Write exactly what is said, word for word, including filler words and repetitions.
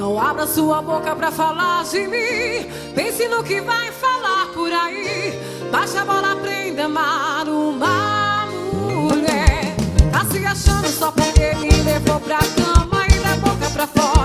Não abra sua boca pra falar de mim. Pense no que vai falar por aí. Baixa a bola, aprenda a amar uma mulher. Tá se achando só porque me levou pra cama e da boca pra fora.